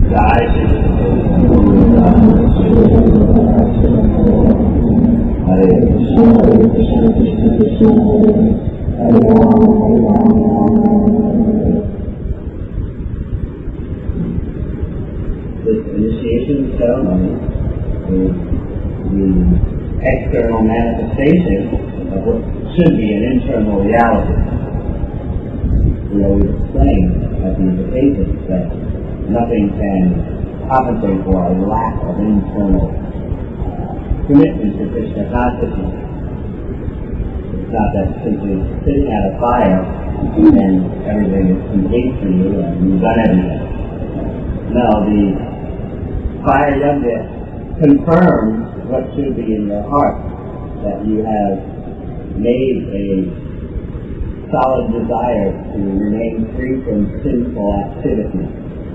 This initiation ceremony is the external manifestation of what should be an internal reality. We always explain at the invitation that nothing can compensate for a lack of internal commitment to Krishna consciousness. It's not that simply sitting at a fire and everything is complete for you and you've done everything. No, the fire yajna confirms what should be in your heart, that you have made a solid desire to remain free from sinful activities.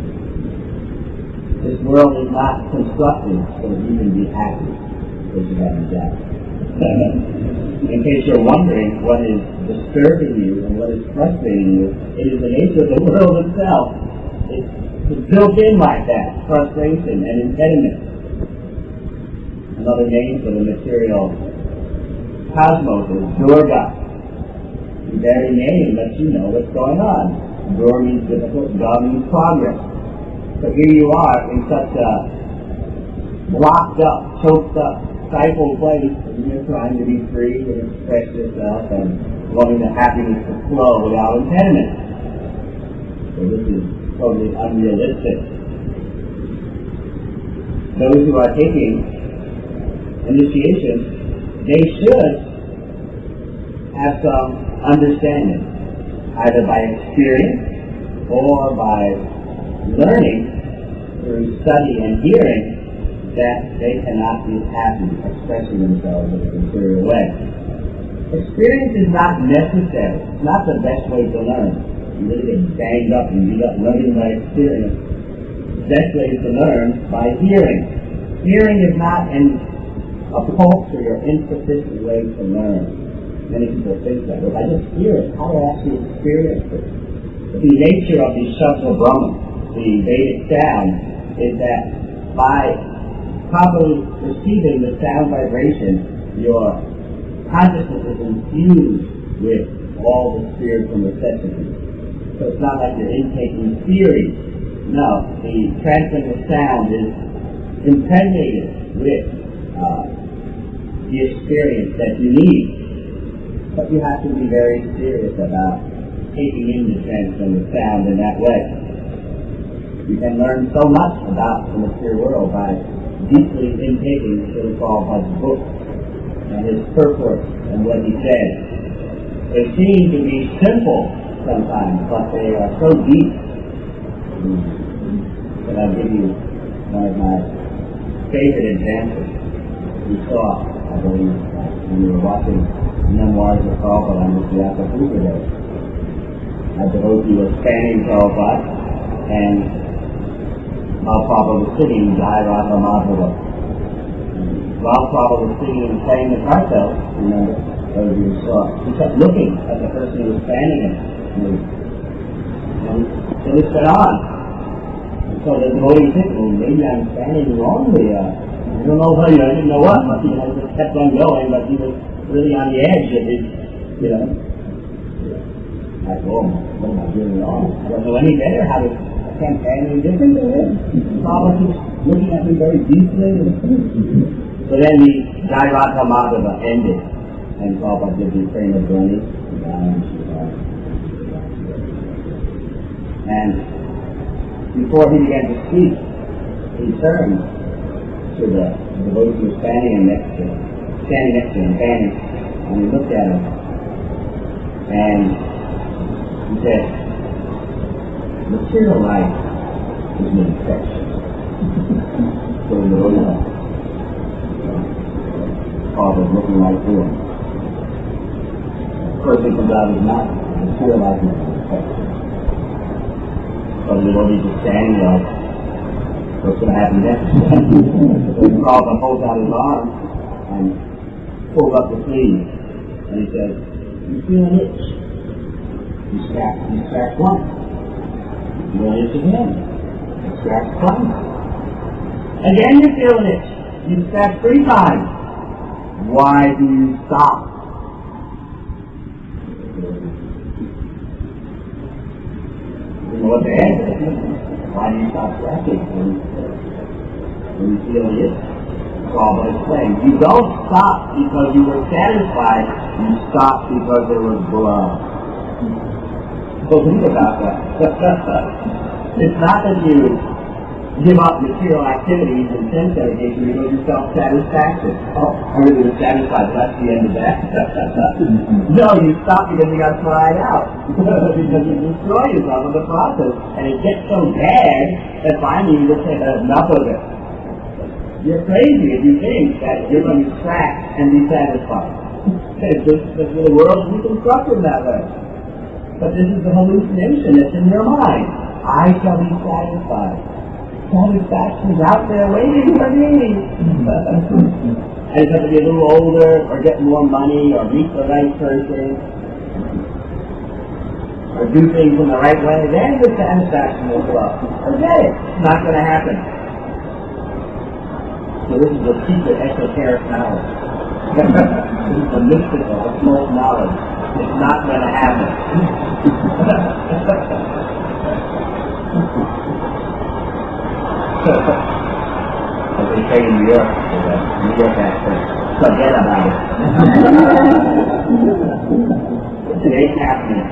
This world is not constructed so that you can be happy because you haven't died. In case you're wondering what is disturbing you and what is frustrating you, it is the nature of the world itself. It's built in like that, frustration and impediment. Another name for the material cosmos is Durga. The very name lets you know what's going on. Dur means difficult, Ga means progress. So here you are in such a blocked up, choked up, stifled place, and you're trying to be free and express yourself and wanting the happiness to flow without impediment. So this is totally unrealistic. Those who are taking initiation, they should have some understanding, either by experience or by learning through study and hearing, that they cannot be happy expressing themselves in a material way. Experience is not necessary. It's not the best way to learn. You really get banged up and beat up learning by experience. The best way is to learn by hearing. Hearing is not a paltry or insufficient way to learn. Many people think that. If I just hear it, how do I actually experience it? The nature of the Shabda Brahman, the Vedic sound, is that by properly receiving the sound vibration, your consciousness is infused with all the spiritual necessities. So it's not like you're intaking theory. No, the transcendental sound is impregnated with the experience that you need. But you have to be very serious about taking in the transcendental sound in that way. You can learn so much about the material world by deeply intaking Srila Prabhupada's book and his purport and what he said. They seem to be simple sometimes, but they are so deep. But I'll give you one of my favorite examples. We saw, I believe, when we were watching Memoirs of Prabhupada on the Vyasa Puja Day. A devotee was spanning Prabhupada, and while Prabhupada was singing Jai Radha Madhava. While Prabhupada was singing and playing the cartel, remember, those you saw, he kept looking at the person who was standing in it. And so this went on. And so the devotee was thinking, well, maybe I'm standing wrongly. I don't know what, I didn't know what, but he just kept on going, but he was really on the edge of his, like, oh, what am I doing wrong? I don't know any better how to campaign any different than this. Prabhupada keeps looking at me very deeply. So then the Jai Radha Madhava ended, and Prabhupada did the train of journey. And before he began to speak, he turned to the devotee who was standing next to him, and he looked at him, and he said, material life is an infection. So the devotee was looking right through him. Of course, it comes out as not material life is an infection. So the devotee just standing there, what's going to happen next? So Prabhupada holds out his arm and pulls up the sleeve, and he says, you feel an itch? You scratch once. You want it again. That's fun. Again, you're feeling it. You step 3 times. Why do you stop? You know what the answer is? Why do you stop stretching when you feel it? It's all but explained. You don't stop because you were satisfied. You stop because there was blood. So think about that. It's not that you give up material activities and sense education because you felt satisfaction. Oh, I really was satisfied. That's the end of that. No, you stop because you got fried out. Because you destroy yourself in the process. And it gets so bad that finally you just say, enough of it. You're crazy if you think that you're going to track and be satisfied. The world is constructed that way. But this is the hallucination that's in your mind. I shall be satisfied. Satisfaction's out there waiting for me. And it's going to be a little older, or get more money, or meet the right person, or do things in the right way. Then the satisfaction will flow. Forget it. It's not going to happen. So this is the secret esoteric knowledge. This is the mystical, occult knowledge. It's not going to happen. As they say in New York, New York accent, forget about it. It ain't happening.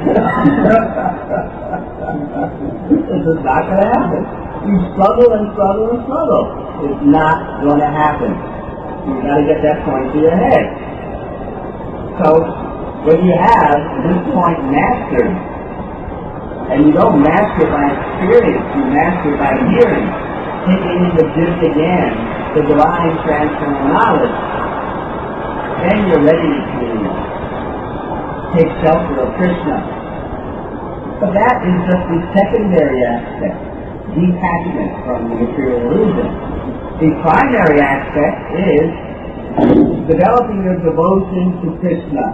This is not going to happen. You struggle and struggle and struggle. It's not going to happen. You've got to get that point to your head. So, when you have this point mastered, and you don't master by experience, you master by hearing, taking in the gist again, the divine transcendental knowledge, then you're ready to take shelter of Krishna. But that is just the secondary aspect, detachment from the material illusion. The primary aspect is developing your devotion to Krishna.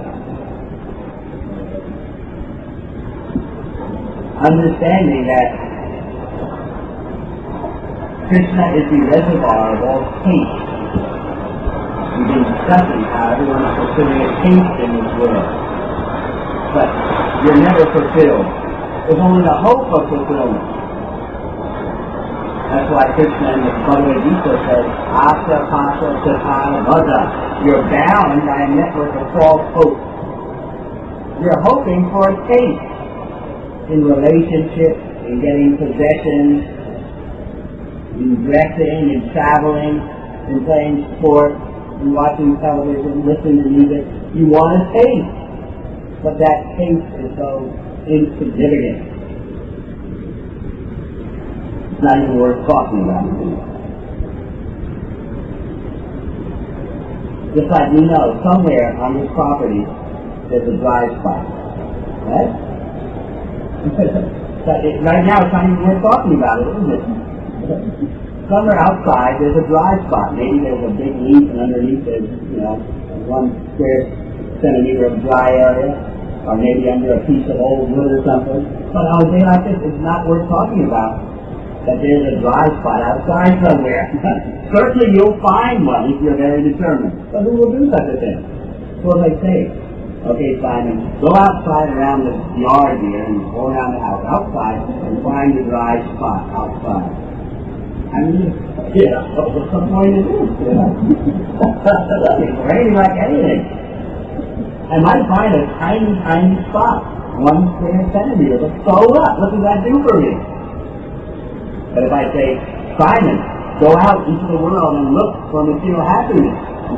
Understanding that Krishna is the reservoir of all taste. We've been discussing how everyone is pursuing a taste in this world. But you're never fulfilled. There's only the hope of fulfillment. That's why Krishna in the Bhagavad Gita says, Asa Pasha Chata Vada. You're bound by a network of false hope. You're hoping for a taste in relationships, in getting possessions, in dressing, in traveling, in playing sports, in watching television, listening to music. You want a taste, but that taste is so insignificant. It's not even worth talking about. Just like you know, somewhere on this property there's a dry spot. Right? But right now it's not even worth talking about it, isn't it? Somewhere outside there's a dry spot. Maybe there's a big leaf and underneath there's, 1 square centimeter of dry area, or maybe under a piece of old wood or something. But on a day like this, it's not worth talking about that there's a dry spot outside somewhere. Certainly you'll find one if you're very determined. But who will do such a thing? So they say, okay, Simon, go outside around the yard here and go around the house outside and find a dry spot outside. I mean, what's the point of this? It's raining like anything. I might find a tiny, tiny spot, 1 square centimeter, but so what? What does that do for me? But if I say, Simon, go out into the world and look for material happiness.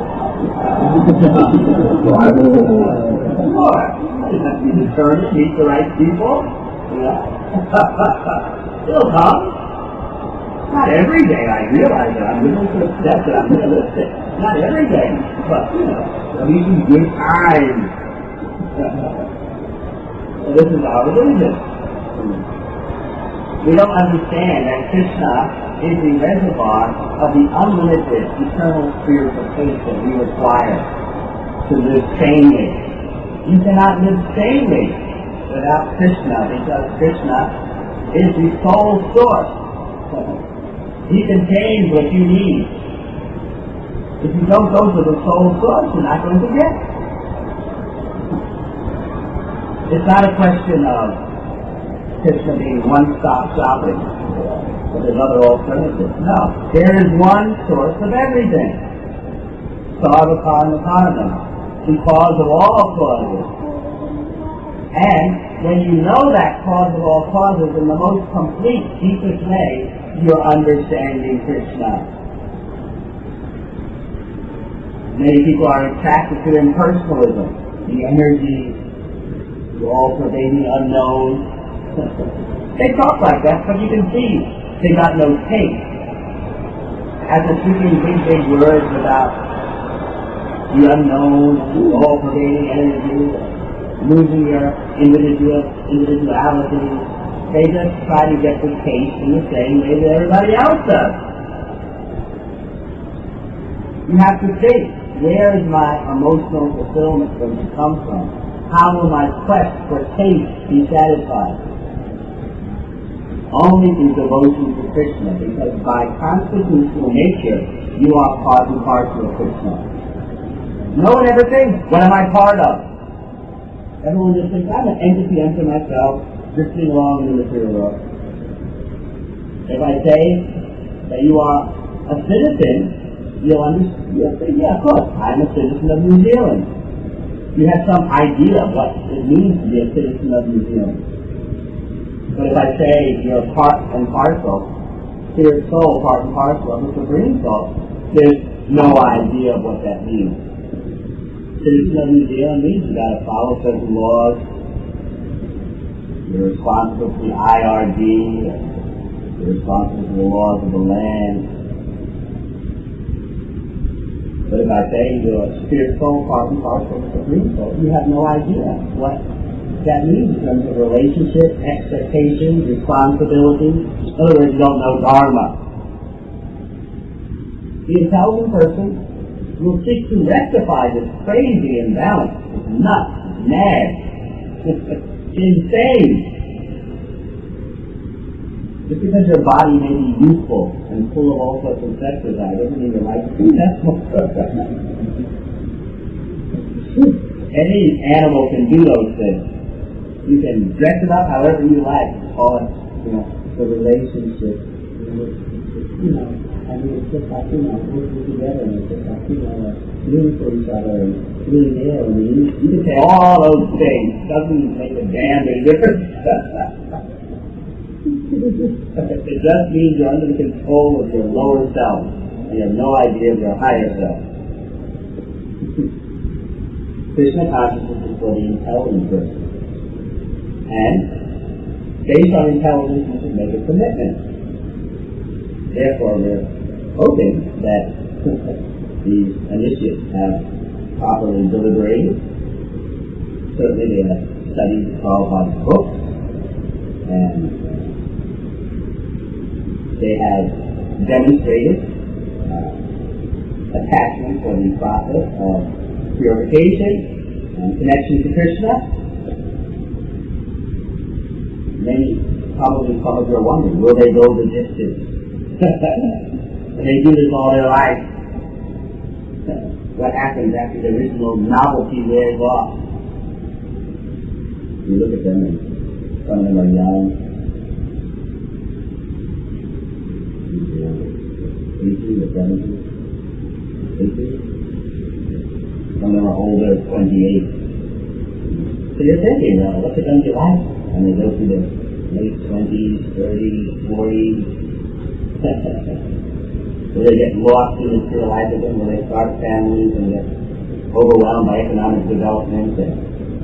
Sure. I just have to be determined, meet the right people. It'll come. Not every day I realize that I'm willing to accept that I'm realistic. Not every day, but, at least in good times. So this is our religion. We don't understand that Krishna is the reservoir of the unlimited eternal spiritual taste that we require to live sanely. You cannot live sanely without Krishna, because Krishna is the sole source He contains what you need. If you don't go to the soul source, you're not going to get it. It's not a question of Krishna being one-stop shopping, but there's other alternatives. No. There is one source of everything. Sarva Karma Karanam, the cause of all causes. And when you know that cause of all causes in the most complete, deepest way, you're understanding Krishna. Many people are attracted to impersonalism, the energy, the all-pervading unknown. They talk like that, but you can see they got no taste. After speaking big words about the unknown, the all-pervading energy, losing your individuality, they just try to get the taste in the same way that everybody else does. You have to think, where is my emotional fulfillment going to come from? How will my quest for taste be satisfied? Only through devotion to Krishna, because by constitutional nature, you are part and parcel of Krishna. No one ever thinks, what am I part of? Everyone just thinks, I'm an entity unto myself, drifting along in the material world. If I say that you are a citizen, you'll say, yeah, of course, I'm a citizen of New Zealand. You have some idea of what it means to be a citizen of New Zealand. But if I say you're part and parcel, spirit soul, part and parcel of the Supreme Soul, there's no idea of what that means. Citizen of New Zealand means you've got to follow certain laws. You're responsible for the IRD. You're responsible for the laws of the land. But if I say you're a spirit soul, part and parcel of the Supreme Soul, you have no idea what that means in terms of relationship, expectations, responsibility. In other words, you don't know Dharma. The intelligent person will seek to rectify this crazy imbalance. It's nuts, it's mad, it's insane. Just because your body may be youthful and full of all sorts of sex desire doesn't mean your life is successful. Any animal can do those things. You can dress it up however you like, call it, the relationship. It's just like, working together, and it's just like, rooting for each other, and really there, and you can say all those things. Doesn't make a damn bit of difference. It just means you're under the control of your lower self, and you have no idea of your higher self. Krishna consciousness is for the intelligent person. And based on intelligence, you can make a commitment. Therefore, we're hoping that these initiates have properly deliberated. Certainly they have studied Prabhupada's books, and they have demonstrated attachment for the process of purification and connection to Krishna. Many probably are wondering, will they go the distance? And they do this all their life. What happens after the original novelty wears off? You look at them and some of them are young. 80 or 70. 80. Some of them are older, 28. So you're thinking, what's it going to be like? And they go through their late 20s, 30s, 40s. Where they get lost in the material life again, where they start families and get overwhelmed by economic development and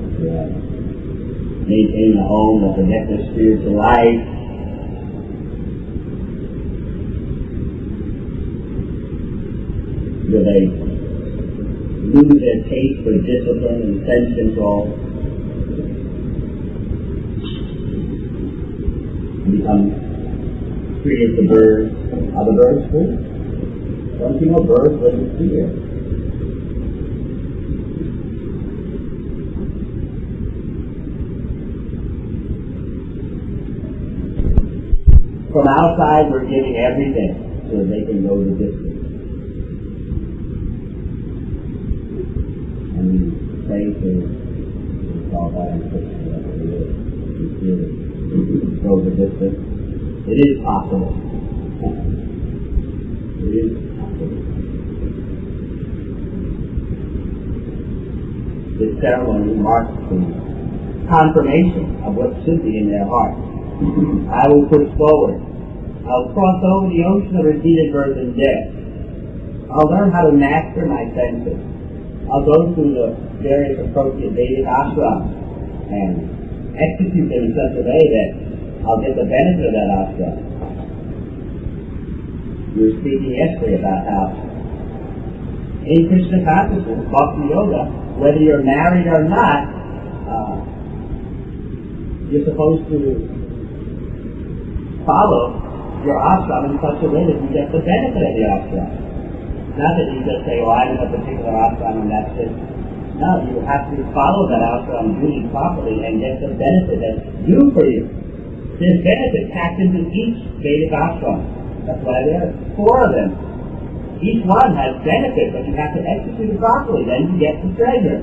maintain a home that protects their spiritual life. Where they lose their taste for discipline and sense control. Become free as the birds. Are the birds free? Don't you know birds live in fear? From outside, we're giving everything. so they can go the distance. And we pray to call that in Christian, whatever it is. We feel go the distance. It is possible. It is possible. This ceremony marks the confirmation of what should be in their heart. I will push forward. I'll cross over the ocean of repeated birth and death. I'll learn how to master my senses. I'll go through the various appropriate Vedic ashrams and execute them in such a way that I'll get the benefit of that ashram. We were speaking yesterday about how in Krishna consciousness, Bhakti Yoga, whether you're married or not, you're supposed to follow your ashram in such a way that you get the benefit of the ashram. Not that you just say, I'm in a particular ashram and that's it. No, you have to follow that ashram duty properly and get the benefit that's due for you. There's benefit packed into each Vedic ashram. That's why there are 4 of them. Each one has benefit, but you have to execute it properly, then you get the treasure.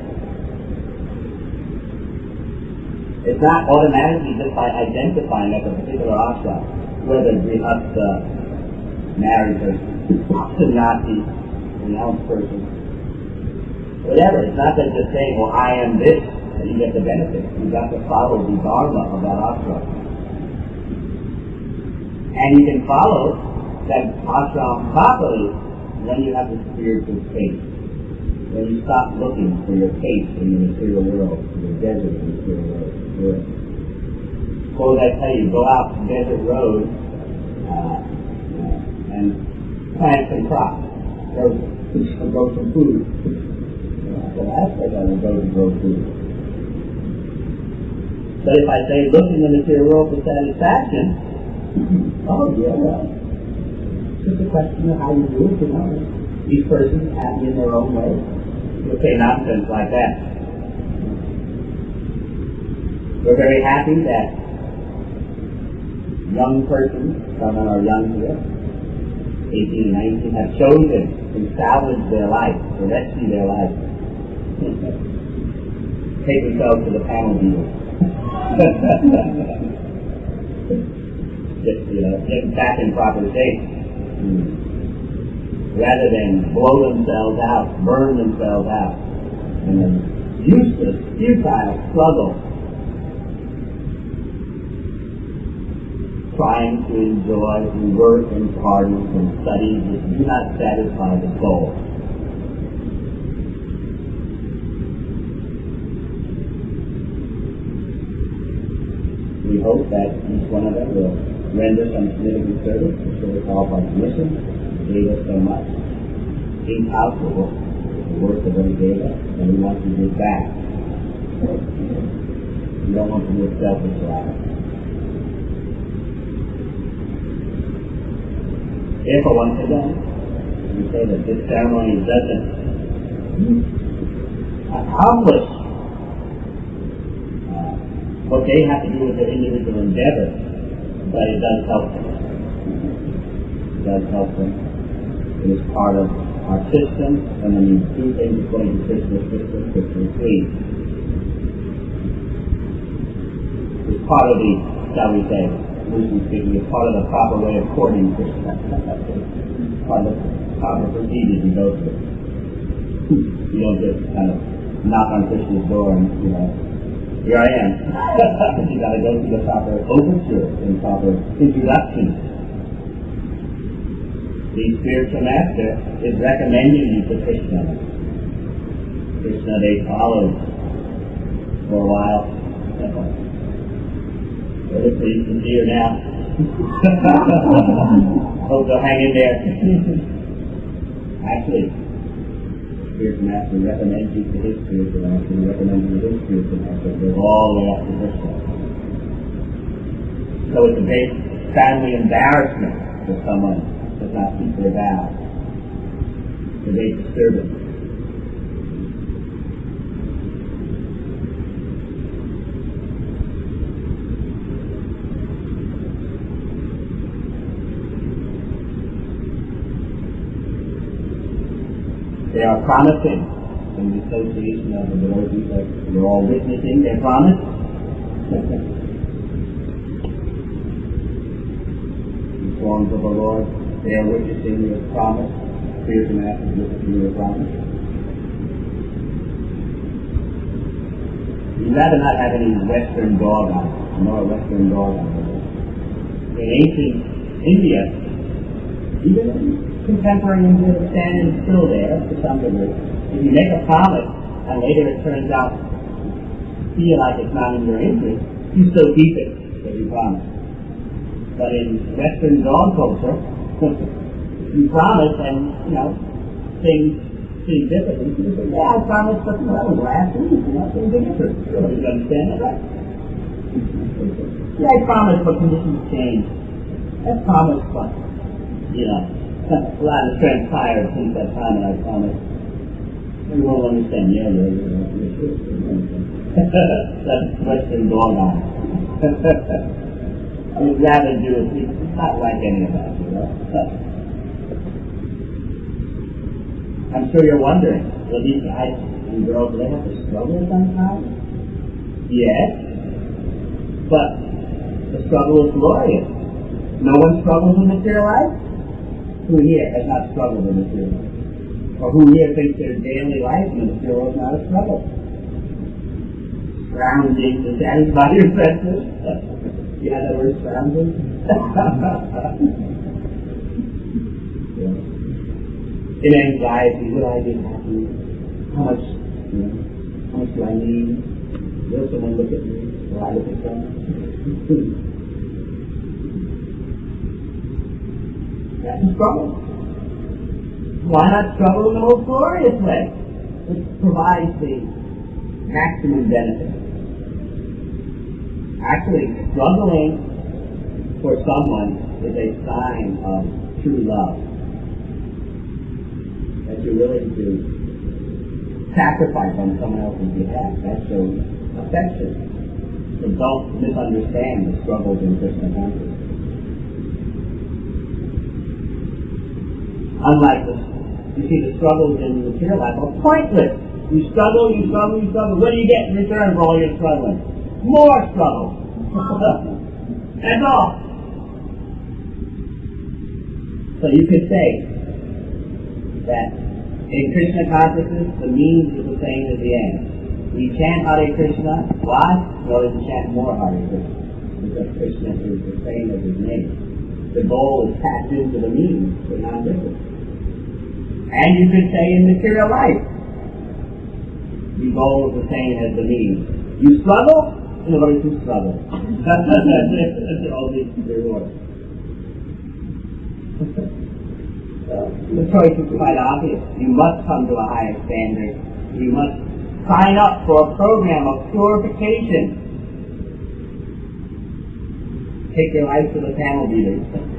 It's not automatically just by identifying as a particular ashram, whether grihastha, married person, sannyasi, renounced person, whatever. It's not that just saying, I am this, and you get the benefit. You've got to follow the dharma of that ashram. And you can follow that ashram properly when you have the spiritual faith. When you stop looking for your faith in the material world, in the desert of the material world. Suppose I tell you, go out to Desert Road and plant some crops, grow some food. So that's what I would go to grow food. But if I say, look in the material world for satisfaction, it's just a question of how you do it, Each person is happy in their own way. You'll say nonsense like that. We're very happy that young persons, some are young here, 18 and 19, have chosen to salvage their life, to rescue their life. Take themselves to the panel beaters. Just, get back in proper shape. Rather than blow themselves out, burn themselves out, in a useless, futile struggle, trying to enjoy and work and parties and studies that do not satisfy the soul. We hope that each one of them will render some significant service to show us all our mission. Gave us so much. Incalculable, the work of what he gave us, and we want to give back. We don't want to live selfish lives. Therefore, once again, we say that this ceremony doesn't accomplish what they have to do with their individual endeavor, but it does help them. It does help them. It is part of our system, and when you do things according to Krishna's system, Krishna is pleased. It's part of the, shall we say, loosely speaking, it's part of the proper way of courting Krishna. Part of the proper procedures you go through. You don't just kind of knock on Krishna's door and, here I am. You got to go through the proper overture and proper introduction. The spiritual master is recommending you to Krishna. Krishna, they followed for a while. They're pretty sincere now. Hope they'll hang in there. Actually, spiritual master recommends you to his spiritual master, and recommends you to his spiritual master. They're all the way up to Krishna. So it's a great family embarrassment for someone does not keep their vow. It's a great disturbance. They are promising in the association of the devotees that you're all witnessing their promise. The forms of the Lord, they are witnessing your promise. Spiritual Master is witnessing your promise. You'd rather not have any Western dog on it. Nor a Western dog on it. In ancient India, even contemporary India, the stand is still there to some degree. If you make a promise and later it turns out to feel like it's not in your interest, you still keep it that you promised. But in Western dog culture, you promise and, things seem different. You say, yeah, I promised, but that was last week, things are different. You understand that, right? Yeah, I promised, but conditions change. I promised, but, a lot has transpired since that time that I promised. You won't understand. Yeah. That's Western dog on. We'd rather do it. It's not like any of that, I'm sure you're wondering, well, these guys and girls, do they have to struggle sometimes? Yes. But the struggle is glorious. No one struggles in material life? Who here has not struggled in material life? Or who here thinks their daily life in the material is not a struggle? Scrounging to satisfy your senses. Yeah, that word scrounging. In anxiety, will I be happy? How much do I need? Will someone look at me? Will I look at them? That's a struggle. Why not struggle in the most glorious way? It provides the maximum benefit. Actually, struggling for someone is a sign of true love. That you're willing to sacrifice on someone else's behalf. That shows affection. So don't misunderstand the struggles in Krishna consciousness. Unlike this, you see, the struggles in material life are pointless. You struggle. What do you get in return for all your struggling? More struggle. That's all. So you could say that in Krishna consciousness, the means is the same as the end. We chant Hare Krishna. Why? In order to chant more Hare Krishna. Because Krishna is the same as his name. The goal is packed into the means, but not different. And you could say in material life, the goal is the same as the means. You struggle in order to struggle. That's all the reward. The choice is quite obvious. You must come to a higher standard. You must sign up for a program of purification. Take your life to the panel beaters.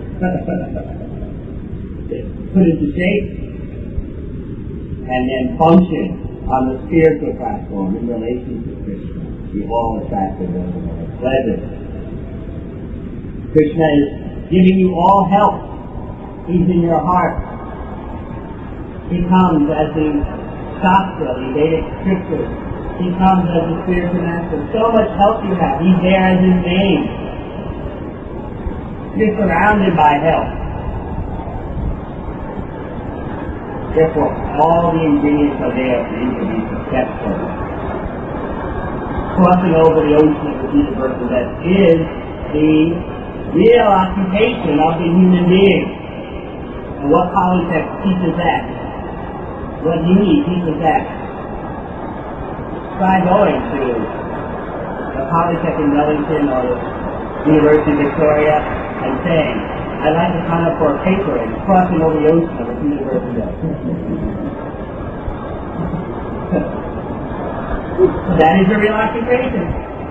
Put it to shape, and then function on the spiritual platform in relation to Krishna. Be all attractive and pleasant. Krishna is giving you all help. He's in your heart. He comes as the Shastra, the Vedic scriptures. He comes as the spiritual master. So much help you have. He's there as his name. You're surrounded by help. Therefore, all the ingredients are there for you to be successful. Crossing over the ocean of the universe, that is the real occupation of the human being. And what Polytech teaches that? What uni teaches that? Try going to the Polytech in Wellington or the University of Victoria and saying, I'd like to sign up for a paper and crossing over the ocean of the university. That is a real occupation.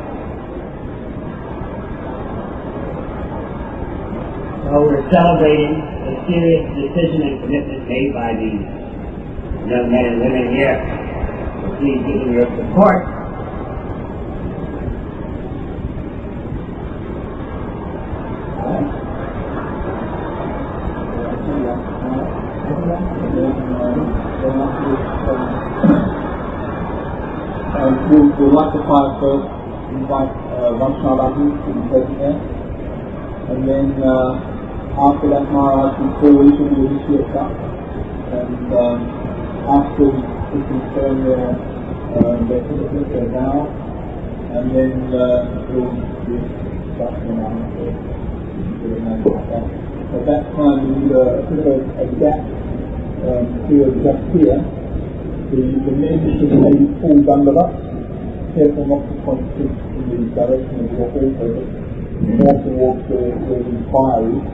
So we're celebrating a serious decision and commitment made by these young men and women here. So please give them your support. All right. We'd like to first invite Vaishnavati to be present there, and then after that Maharaj will call each of the initiates up, and after we confirm their certificate, their vow, and then we'll do instruction on it. At that time we need a bit of a gap here, just here. The men should be full bundle up, careful not to point in the direction of your altar, more towards where the fire is.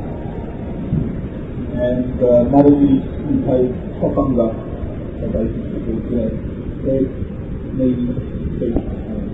And Mataji will take Sopanga, so basically, head, knee, feet, and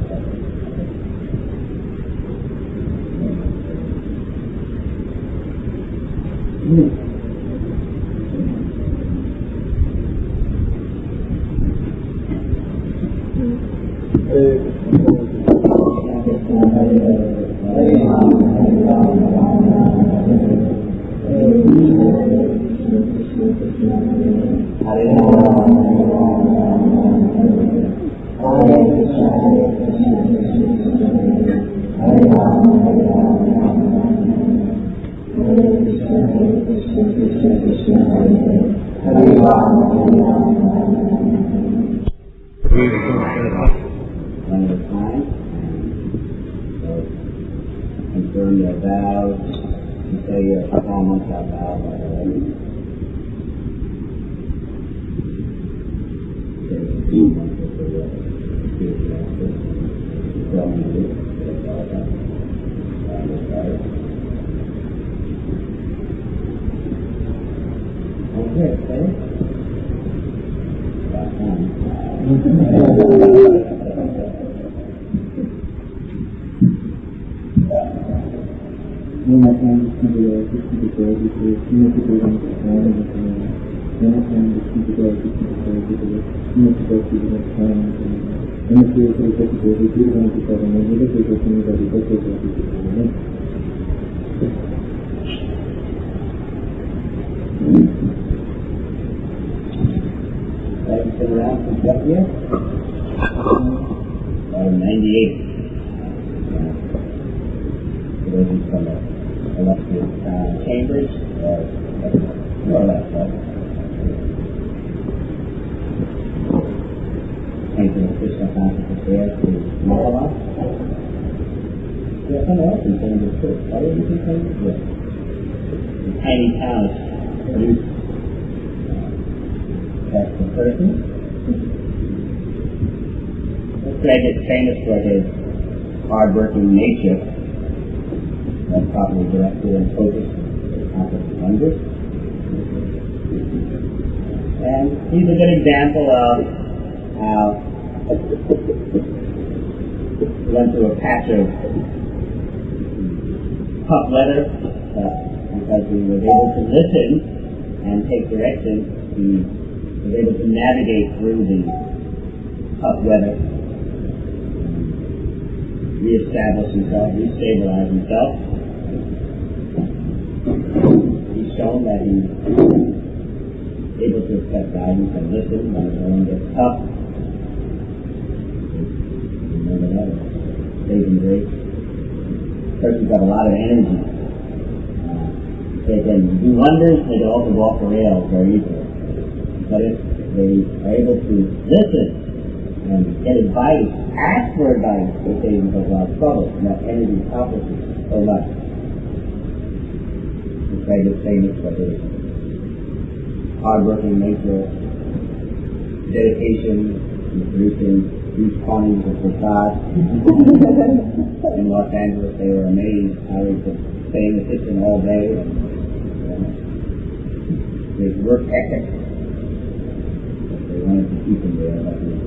one at a time. So confirm your vows. You say your small mantra vow by the way. Say the few mantras for your spiritual master. Tell me this. Okay, ready? About time. Been around since what year? 98. Those who's from the illustrious Cambridge, more or less, right? Came from the Krishna consciousness there to Malala. Yeah, someone else in Cambridge too. Why didn't you think Cambridge? Yeah. The tiny towns produced that's the person. Greg is famous for his hard-working nature and properly directed and focused to accomplish wonders. And he's a good example of how he went through a patch of tough weather because he was able to listen and take direction. He was able to navigate through the tough weather, reestablish himself, restabilize himself. He's shown that he's able to accept guidance and listen when it's going to get tough. Remember that, saving grace. Person's got a lot of energy. They can do wonders, they can also walk the rails very easily. But if they are able to listen and get advice, ask for advice, they save themselves a lot of trouble, and that energy accomplishes so much. The Craig is famous for his hard-working nature, dedication, and producing huge quantities of prasad. In Los Angeles, they were amazed how he could stay in the kitchen all day, and his work ethic. They wanted to keep him there, but he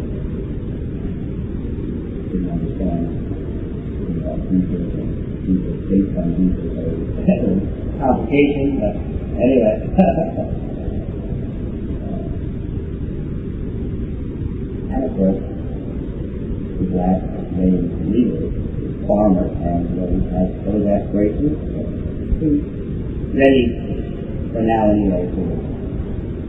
didn't understand about Jesus and Jesus based on Jesus. So it was complication, but anyway. And of course, his last main leader is farmer, and he has those aspirations. He's ready for now anyway to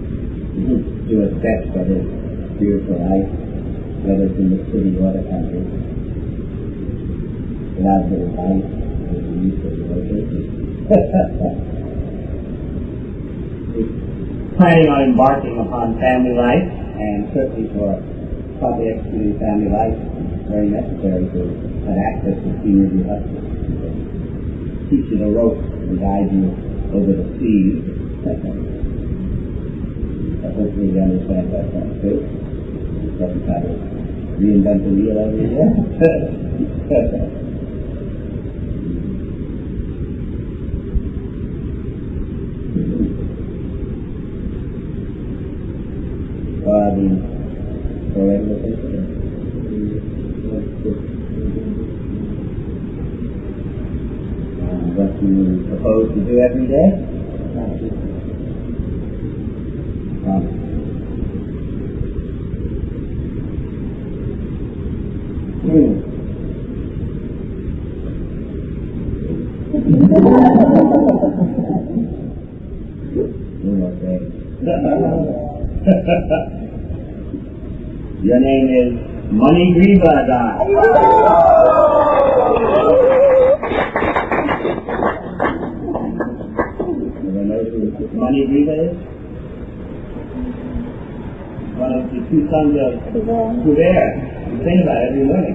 do a sketch of his spiritual life, whether it's in the city or the country. Without the advice of the use of the location. He's planning on embarking upon family life, and certainly for properly executing family life, it's very necessary to have access to senior husbands. Teach you the ropes and guide you over the sea. Hopefully you understand that kind of thing. It doesn't try to reinvent the wheel every year. What you propose to do every day? Your name is Manigriva Das. Anyone knows who Manigriva is? One of the two sons of Kuber. You sing about it every morning.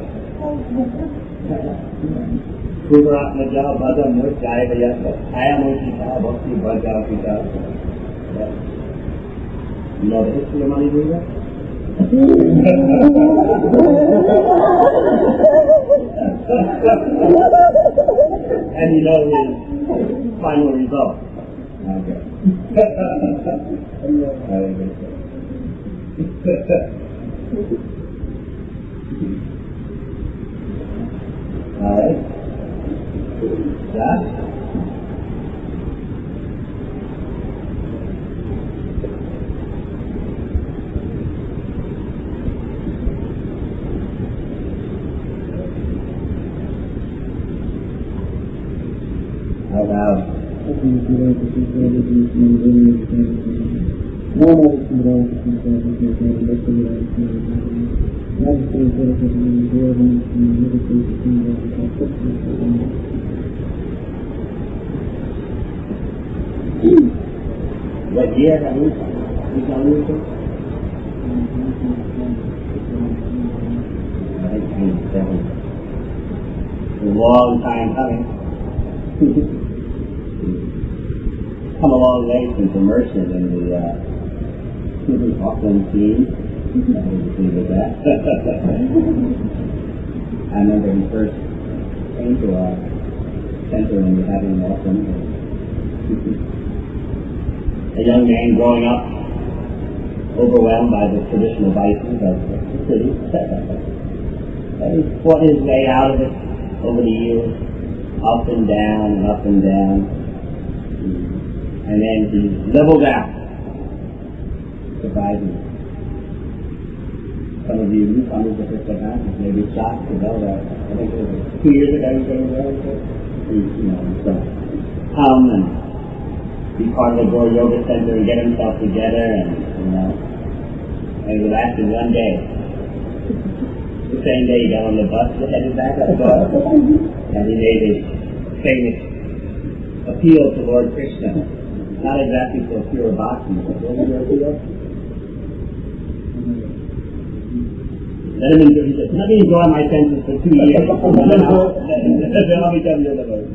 Kuberatmaja Bada Murjaya Vayasa Ayamoshita Bhakti Bhaja Pita. You know the history of Manigriva? And you know his final result. Okay. All right. Yeah. What year have you done anything? 1970. A long time coming. Come a long way since immersion in the Auckland scene. I with that. I remember he first came to our center when we had him in Auckland. A young man growing up, overwhelmed by the traditional vices of the city. And he fought his way out of it over the years, up and down and up and down. And then he leveled out. Surprising. Some of you newcomers at this event may be shocked to know that I think it was 2 years ago he came there. So come and be part of the Gore Yoga Center and get himself together, and it lasted one day. The same day he got on the bus and headed back up north, and he made his famous appeal to Lord Krishna. Not exactly for pure bhakti, but what was your appeal? Let him enjoy. He said, let me enjoy my senses for 2 years. Then I'll become your lover.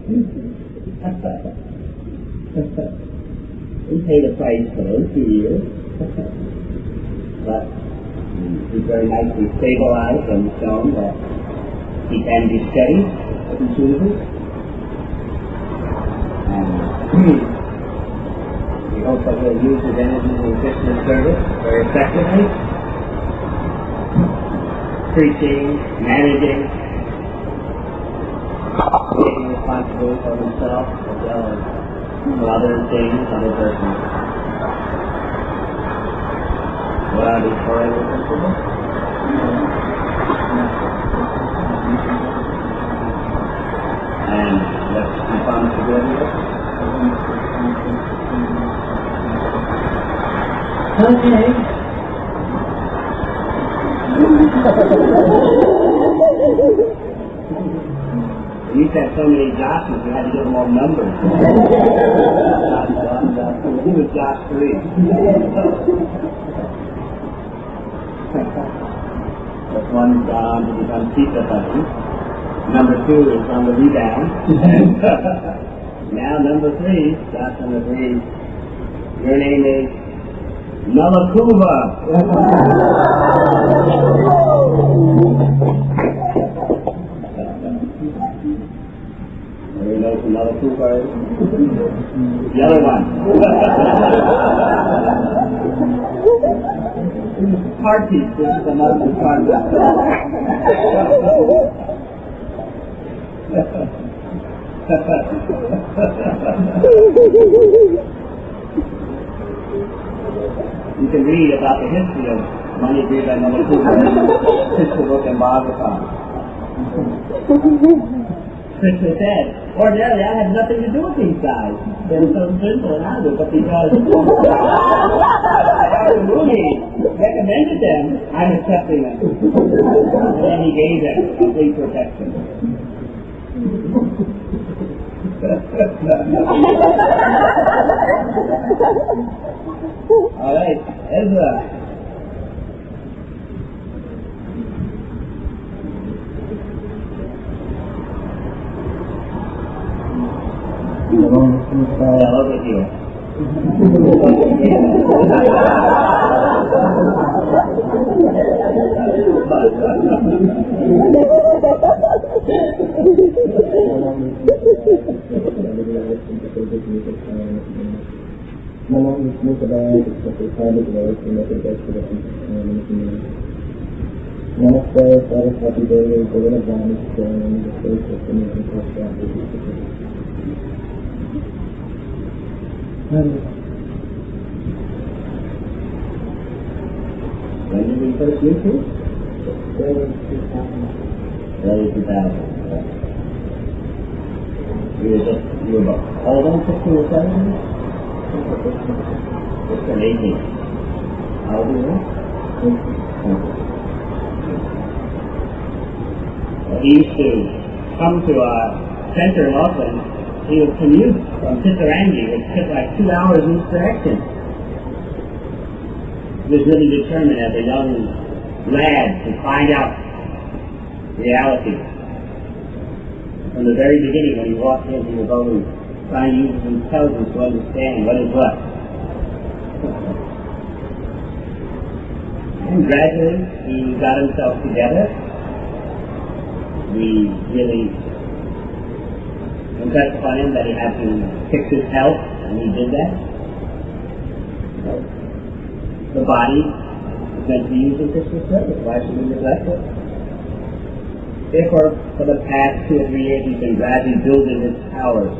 He paid a price for those 2 years. But he's very nicely stabilized and shown that he can be steady if he chooses. And we hope that he'll use his energy in Krishna's service very effectively. Preaching, managing, taking responsibility for himself as well as for other things, other persons. What are these forever principles? And let's promise to go with it. We used to have so many Joshes, we had to give them all numbers. He was Josh 3. That's one gone on to become Sita Pati. Number 2 is on the rebound. Now number 3, Josh number 3, your name is Nalakuva. Everybody knows who Nalakuva is? The other one. Heart piece. This is another part. You can read about the history of Manideva and Nalakuva in Krishna book and Bhagavatam. Krishna said, ordinarily I had nothing to do with these guys. They're so simple and ugly, but because Muni recommended them, I'm accepting them. And then he gave them complete protection. All right, Ezra. Over here. Namaste, Saraswati Devi, Govina Jani, Swamin, the face of the Nation of When did we first meet you? Early 2000. You were about, how old, 16 or 17? Just turned 18. How old were you? He used to come to our center in Auckland. He would commute from Titirangi, which took like 2 hours each direction. He was really determined as a young lad to find out reality. From the very beginning, when he walked in, he was always trying to use his intelligence to understand what is what. And gradually, he got himself together. We really impressed upon him that he had to fix his health, and he did that. The body is meant to be used in Krishna's service. Why should we neglect it? Therefore, for the past 2 or 3 years, he's been gradually building his powers,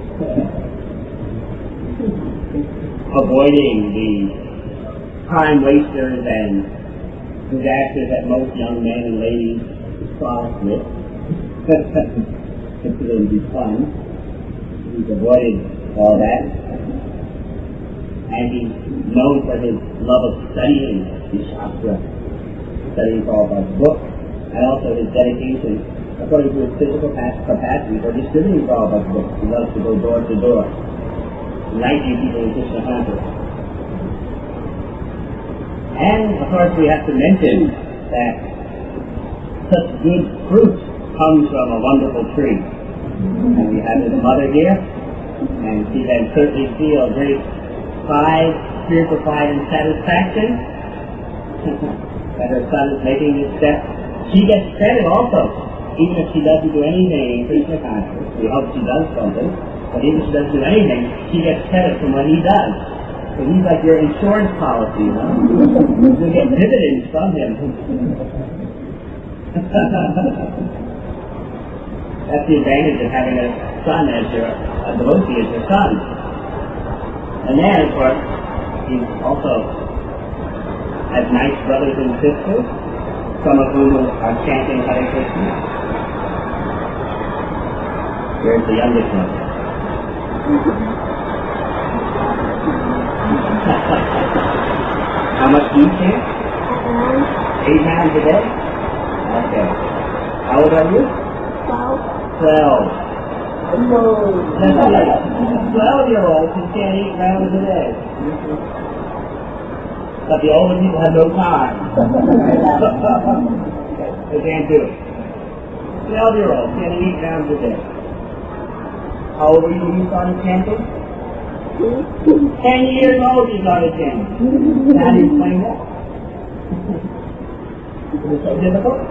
avoiding the time wasters and disasters that most young men and ladies cross with. Consider them to be fun. He's avoided all that. And he's known for his love of studying the Shastra, studying for all God's books, and also his dedication, according to his physical capacity, for distributing for all God's books. He loves to go door to door, enlightening people in Krishna consciousness. And, of course, we have to mention that such good fruit comes from a wonderful tree. And we have his mother here, and she can certainly feel great pride, spiritual pride and satisfaction that her son is making this step. She gets credit also, even if she doesn't do anything in Krishna consciousness. We hope she does something, but even if she doesn't do anything, she gets credit from what he does. So he's like your insurance policy, you know? You get dividends from him. That's the advantage of having a son as a devotee as your son. And then, of course, he also has nice brothers and sisters, some of whom are chanting Hare Krishna. Here's the youngest one. Do you chant? 8 rounds a day? Okay. How old are you? 12. 12-year-olds can chant 8 rounds a day. But the older people have no time. They can't do it. 12-year-olds chanting 8 rounds a day. How old were you when you started chanting? 10 years old you started chanting. How do you explain that? Is it so difficult?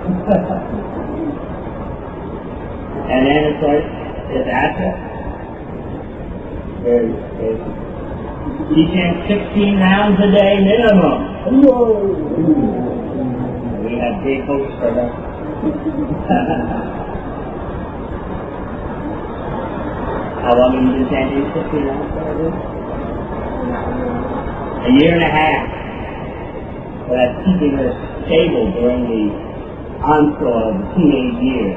And then of course, it's after. He chants 16 rounds a day minimum. We have big hopes for that. How long have you been chanting 16 rounds a day? A year and a half. So that's keeping her stable during the onslaught of the teenage years.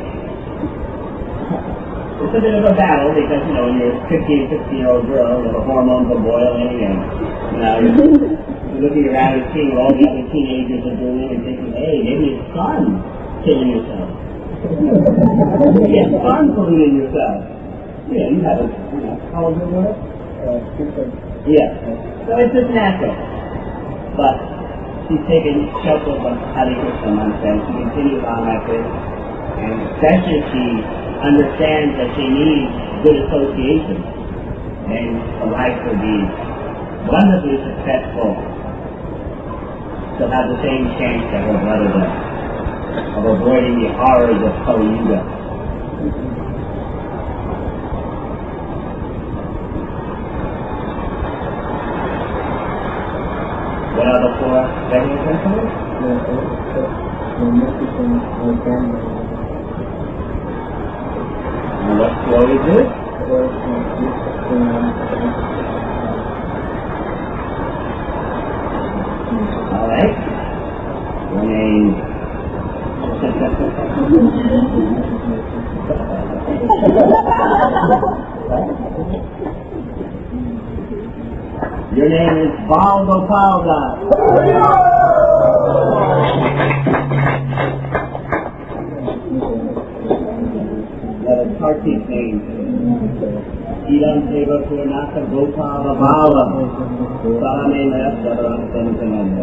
It's a bit of a battle because, you know, when you're a 15, 16-year-old girl, the hormones are boiling, and, you know, you're looking around and seeing what all the other teenagers are doing and thinking, hey, maybe it's fun killing yourself. Maybe it's fun polluting yourself. Yeah, you have a, you know, how old are you? Yeah. So it's just natural. But she's taken shelter from Hare Krishna mantra, and she continues on like this, and especially she understands that she needs good association, and her life will be wonderfully successful. She'll have the same chance that her brother does, of avoiding the horrors of Kali Yuga. What are the 4 regular principles? And what flow is it? All right. Your name. Your name is Bal Gopal Das. That is Kartik name. Iram Seva Purnaka Gopal Bala. Saramena Sadaram Santananda.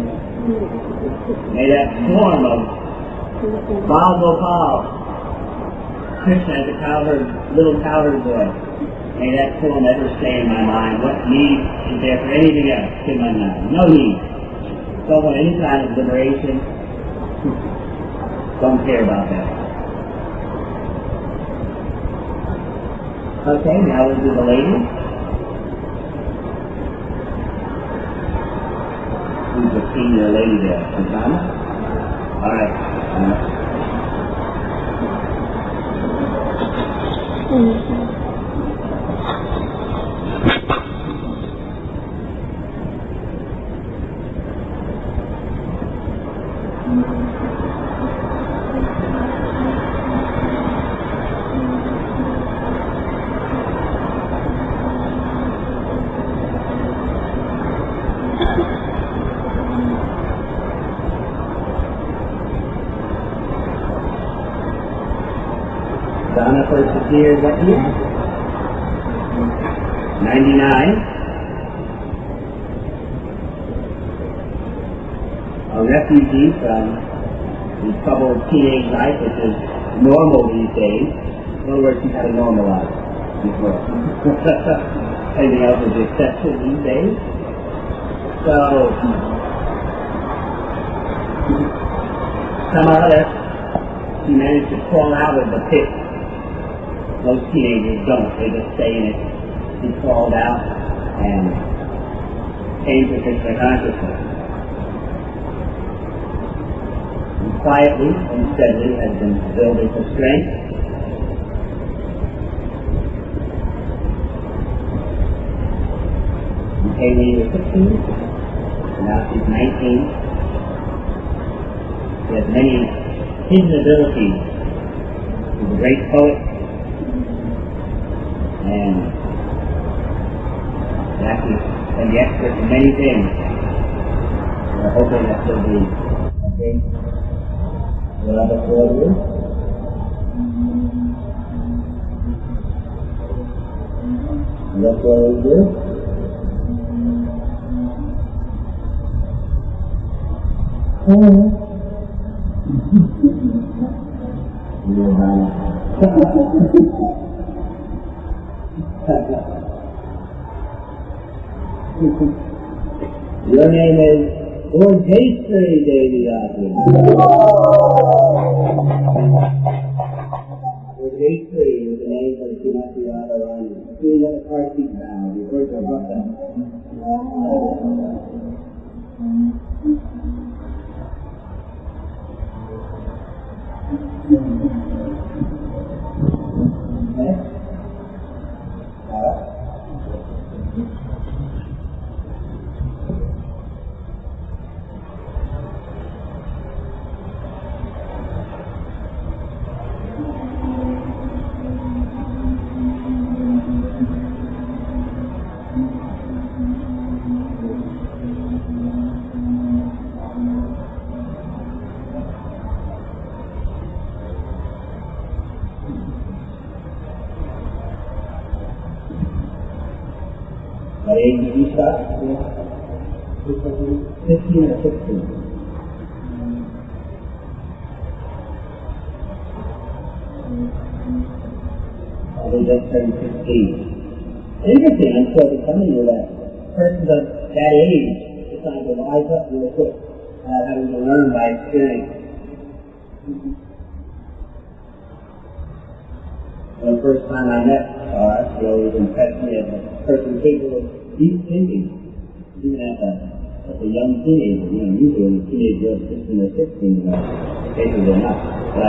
May that form of Bal Gopal, Krishna as a cowherd, little cowherd boy, may that form ever stay in my mind. What need is there for anything else in my mind? No need. Don't want any kind of liberation. Don't care about that. Okay, now we'll do the ladies. Who's the senior lady there? Susanna? All right. Donna first appeared what year? 99. A refugee from the troubled teenage life, which is normal these days. In other words, she's had a normal life before. Anything else is the exception these days. So, somehow she managed to crawl out of the pit. Most teenagers don't. They just stay in it. He crawled out and came to Krishna consciousness. And quietly and steadily has been building her strength. He came when he was 16, and now she's 19. She has many hidden abilities. She's a great poet. And that can be expert in many things. We're hoping that will be okay. Whatever for you. That's what we do. Your name is Urjeshwari Devi Raju. Urjeshwari is the name of Srimati Radharani. Queen of the Kartik now, the birth of Rata. What age did you start? 15 or 16? They just turned 16. Interesting, I'm sort of telling you that persons of that age decide to rise up real quick, having to learn by experience. The first time I met Taras, he always impressed me as a person capable of deep thinking, even as a young teenager. You know, usually a teenage girl, 15 or 16, capable or not.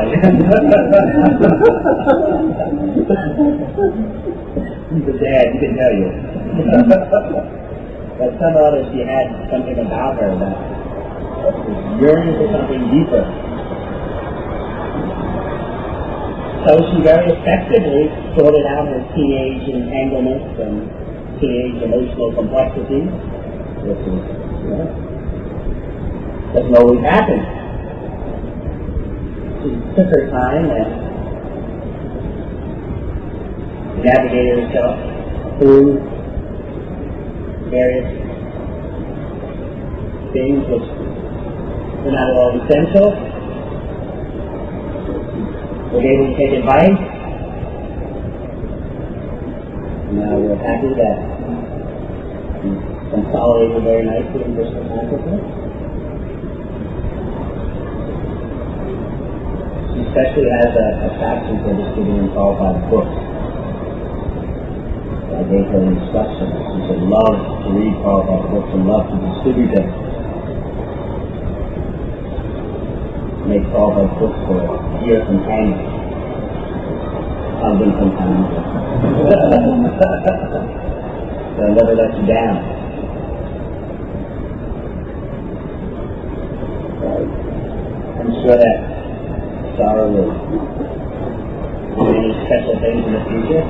He's a dad, he can tell you. But somehow she had something about her that was yearning for something deeper. So she very effectively sorted out her teenage entanglements and teenage emotional complexities, which is, doesn't always happen. She took her time and navigated herself through various things which were not at all essential. We're able to take advice. Now we're happy that we consolidated very nicely in Krishna consciousness. She especially has a passion for distributing Prabhupada's books. So I gave her instructions. She said, love to read Prabhupada's books and love to distribute them. Make Prabhupada's books for a dear companion. Husband sometimes. They'll never let you down. I'm sure that Sarah will do any special things in the future.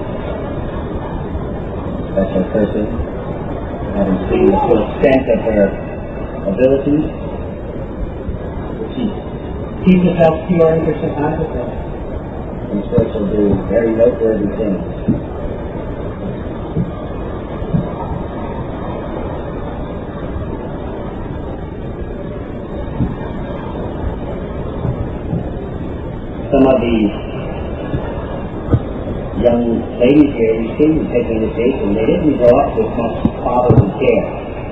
Special person, having seen the full extent of her abilities. She keeps herself pure in Krishna consciousness. I'm sure she'll do very noteworthy things. Some of the young ladies here you see taking the station, they didn't grow up with much fatherly care.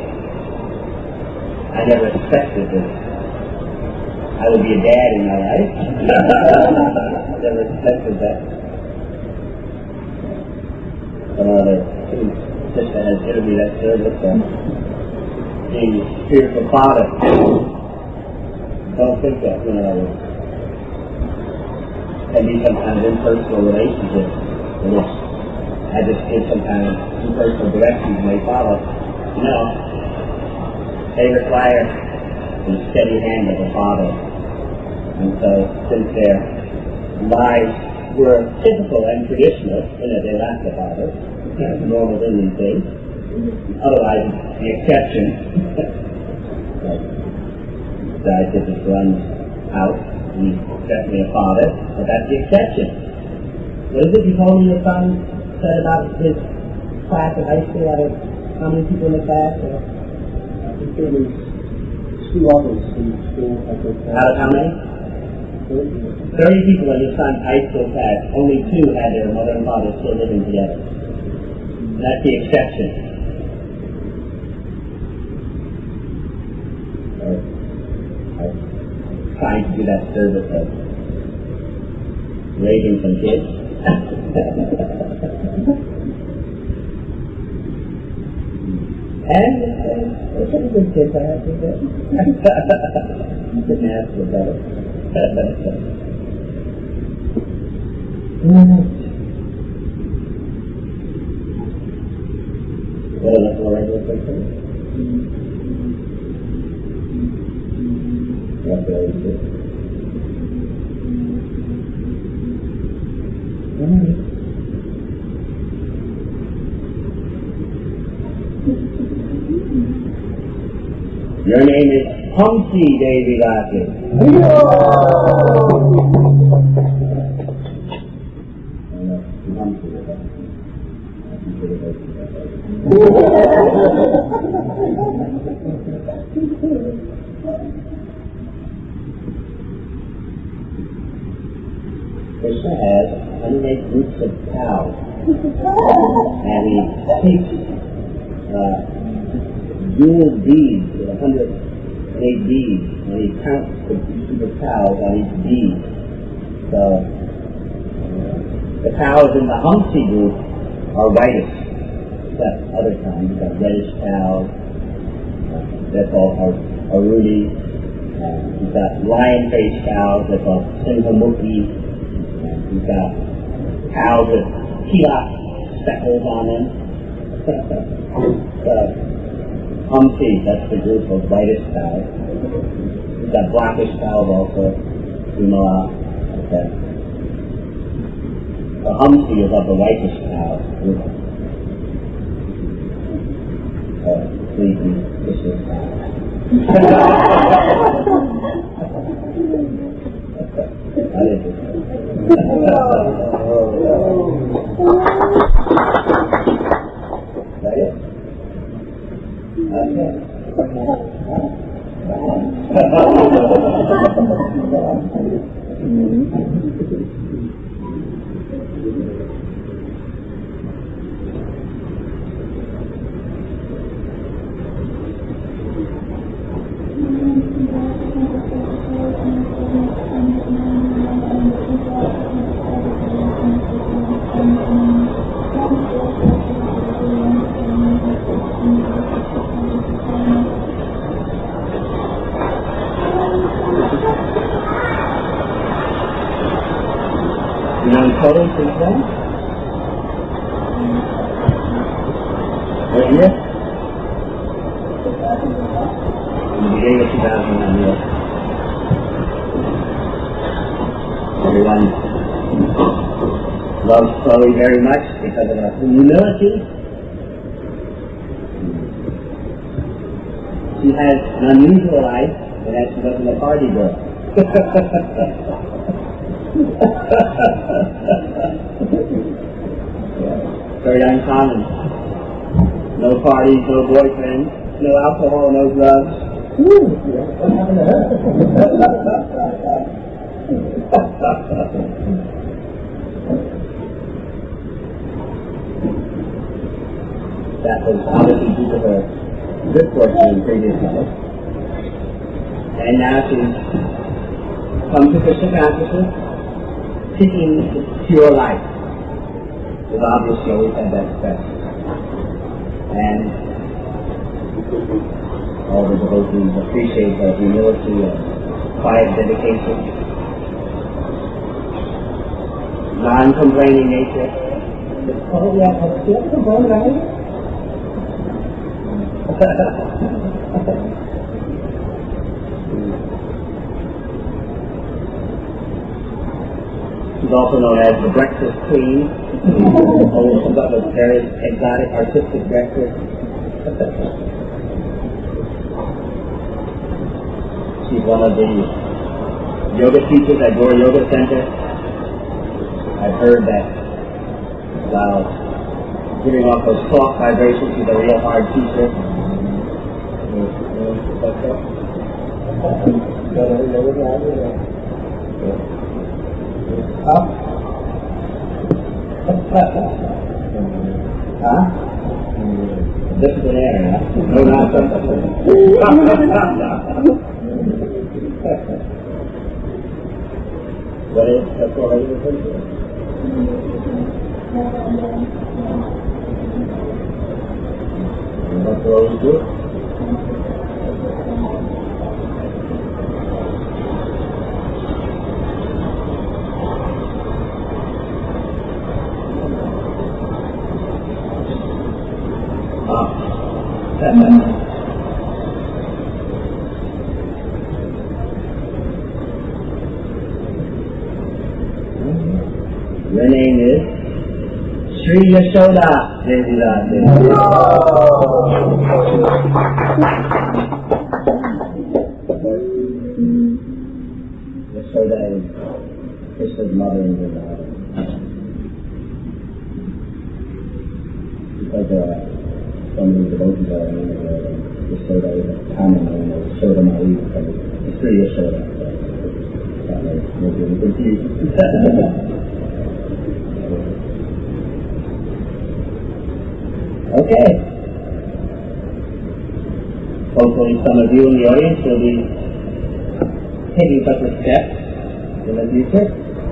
I never expected this. I would be a dad in my life. I never expected that. Some other sister has interviewed that service and being a spiritual father. Don't think that, can be some kind of impersonal relationship in which I just give some kind of impersonal directions and they follow. No. They require the steady hand of a father. And so, since their lives were typical and traditional, they lacked the father, as normal in these days. Otherwise, the exception. decides if his runs out, he's definitely a father, but that's the exception. What is it you told me your son said about his class at high school? Out of how many people in the class? I think there was 2 others in school at the time. Out of how many? 30 people in your son's high school class. Only 2 had their mother and father still living together. That's the exception. I'm trying to do that service of raising some kids. And they're pretty good kids, I have to say. You couldn't ask for better. What enough for a regular person? That's very good. Your name is Humpty Davy Lassie. Krishna has 108 groups of cows, and he takes dual beads, 108 beads, and he counts the cows on each bead. So the cows in the Humpty group are whitish, except other kinds. You've got reddish cows, they're called Arudi. You've got lion-faced cows, they're called Sindhamukhi. You've got cows with tilak speckles on them. Humpty, that's the group of whitish cows. You've got blackish cows also, Sumala. Okay. The Humpty is of the whitish cows group. Sleepy, vicious cows. That is it. That it? Total since then? What year? In the beginning of 2009, yes. Everyone loves Chloe very much because of her humility. She has an unusual life, and that she wasn't a party girl. Very uncommon. No parties, no boyfriends, no alcohol, no drugs. That was obviously due to her good fortune in previous life. And now she's come to Krishna consciousness, seeking pure life. Because obviously she always had that quest. And all the devotees appreciate her humility and quiet dedication, non-complaining nature. Oh yeah, she has to go, right? She's also known as the breakfast queen. Always comes up with very exotic, artistic breakfast. He's one of the yoga teachers at Gore Yoga Center. I've heard that while giving off those soft vibrations, he's a real hard teacher. Huh? Disciplinarian, huh? No, not What is that's what I was thinking? That's what we do. Your name is Sri Yashoda. Yashoda is Krishna's mother in Vrindavan. Because so many devotees are named Yashoda is a common name of Yashoda Marie, so it's Sri Yashoda. That may be confused. Okay. Hopefully some of you in the audience will be taking such a step in the future.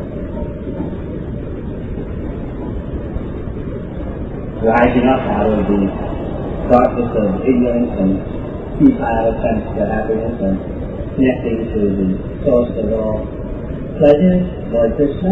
Rising up out of the darkness of ignorance and futile attempts at happiness and connecting to the source of all pleasures, Lord Krishna.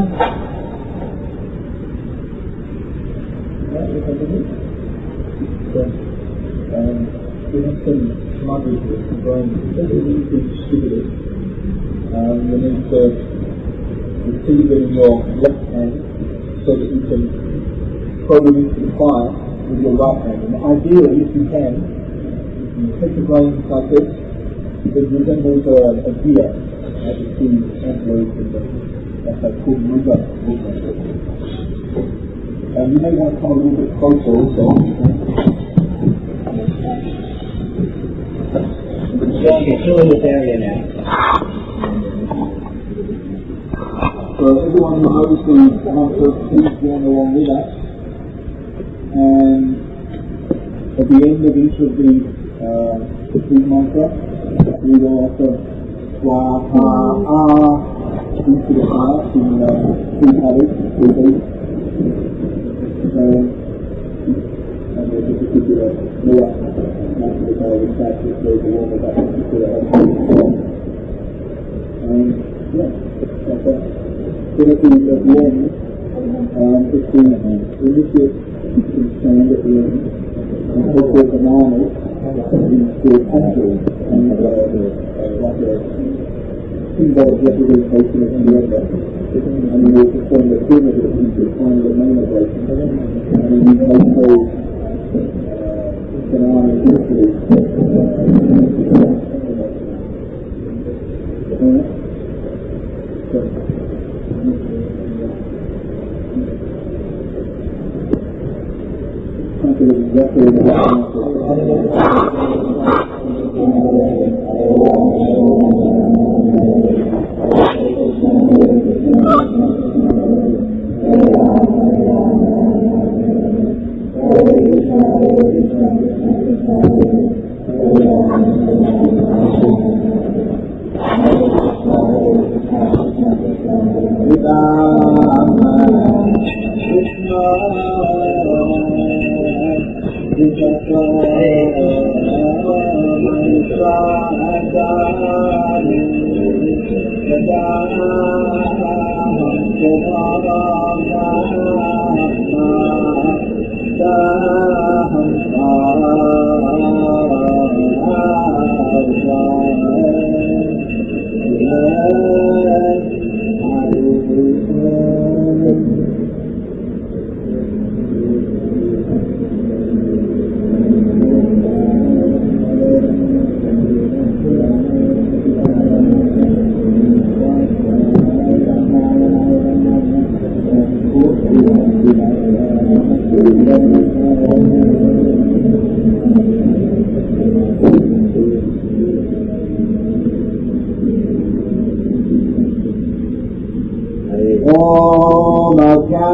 What do you think of it? We have some commodities here, some brains, that we need to distribute it. You need to receive it in your left hand so that you can throw it into the fire with your right hand. And ideally, if you can, you take the brains like this, because it resembles a deer as you see antelopes in that's called ruga. And you may want to come a little bit closer also. You're still in this area now. So everyone in the house will want to please join along with us. And at the end of each of the three mantras, we will also Swaha into the heart in three habits, three days. And there's a particular layer. After the day we practice, there's a warm about particular activity. And yeah, that's it. Therapy at the end, it's the initiate stand at the end, and hopefully the normal is to actual and like a symbolic representation of the other. And we will perform the primitive into the kind of manipulation, and then we make those banana initiatives. Exactly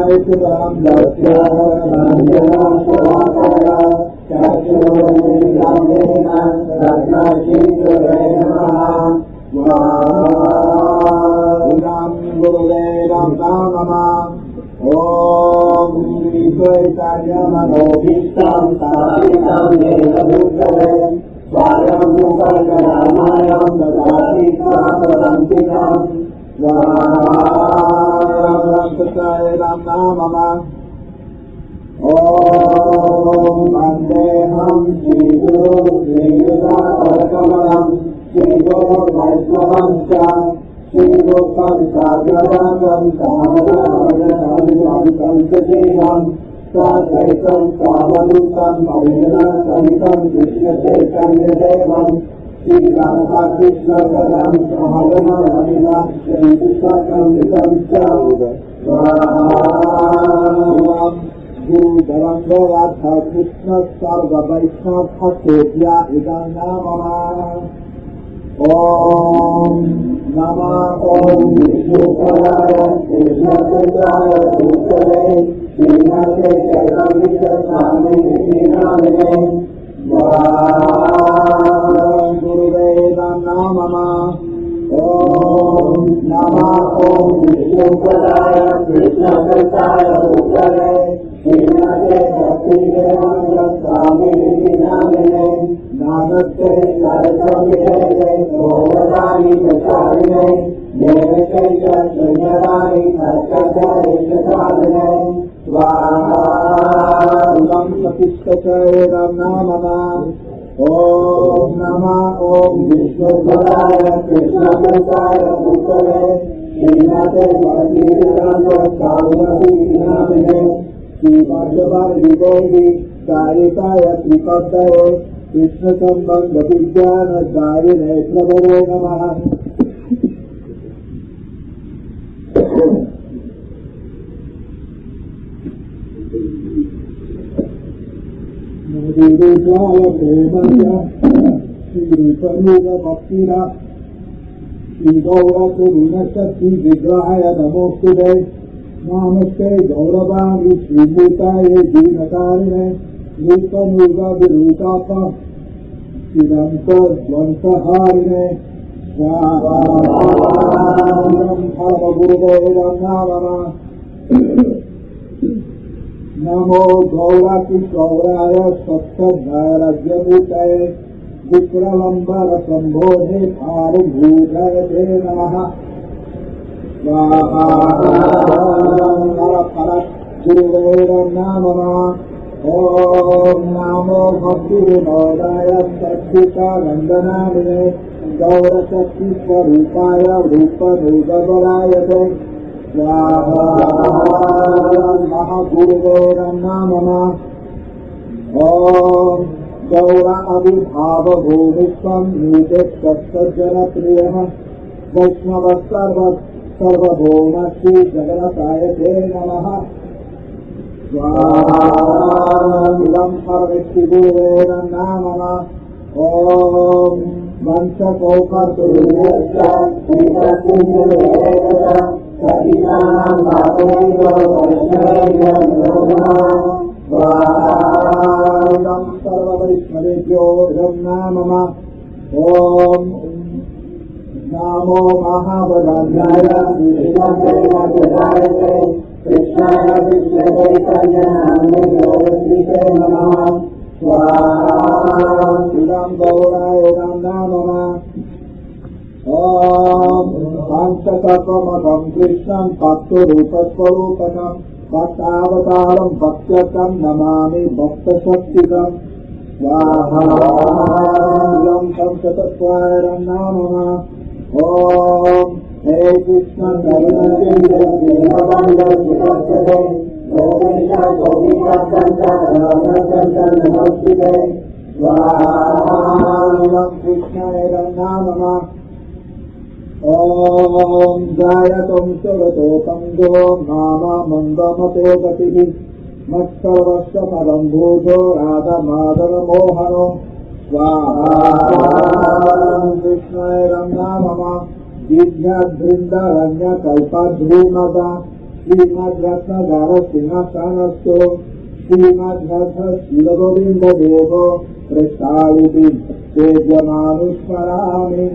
Krishna सर्व वैष्णव भक्तेभ्यः ओम नमः ओम विष्णुपदाय कृष्णचन्द्राय भूतले श्रीमते चैतन्यनामिने गुरुदेव नमः ओम नमः ओम विष्णुपदाय कृष्णचन्द्राय भूतले श्रीमते चैतन्यनामिने नमस्ते सरस्वती भगवतानि प्रचारिणे देवशैलशृङ्गराणि नक्षत्रादिने स्वाहा प्रतिष्ठते नमः ओम नमः ओम विष्णुपदाय कृष्णचन्द्राय भूतले श्रीमते भगवतीनामिने श्रीमद्भगवद्गीतायै कारिकाय त्रिपदये कृष्ण संबंध विज्ञान दारिणे प्रभवे नमः। श्री गौरशक्ति विग्रहाय नमोस्तुते नमस्ते गौरवाणी श्रीभूताय दीनकारिणे रूपमूर्धविरूपापा चिदंतहारिणे नमो गौराय स्वच्छज्ञानज्ञभूतये विक्रमम्बर संभोधे भारुभूतये नमः गुरुवे नमः ओम नमो भक्ति विनोदाय सच्चिदानंदनाय गौरशक्ति स्वरूपाय रूपदेवबलाय महागुरुवे नमः ओम गौर अभिभाव भूमिस्वं नीतिजनप्रियः वैष्णव सर्वभौम श्री जगन्नाथाय नमः स्वाहां सर्वेक्षिगुरुवे नमः ओम सर्ववैष्णवेभ्यो नमः ओम नमो महाबलाय कृष्णाय विष्णुचैतन्यनामिने नमः स्वाहा गौराय नमः ओम पंचतत्त्वमतं कृष्णं भक्तरूपस्वरूपकं भक्तावतारं भक्त्यर्थं नमामि भक्तशक्तिदं स्वाहा पंचतत्त्वाय नमः ओम हे कृष्ण कृष्णाय नमः ओम जायतं सर्वतो नाम मंदमते गतिः मत्सर्वस्य परं भूतो राधमाधवमोहनो स्वाहा कृष्णाय नमः दिव्याद्बृन्दारण्यकल्पद्रुमदा श्रीमद्रत्नगार सिंहासनस्थो श्रीमद्रथ शिवगोविन्ददेवो प्रसादिति तेजमानुस्मरामि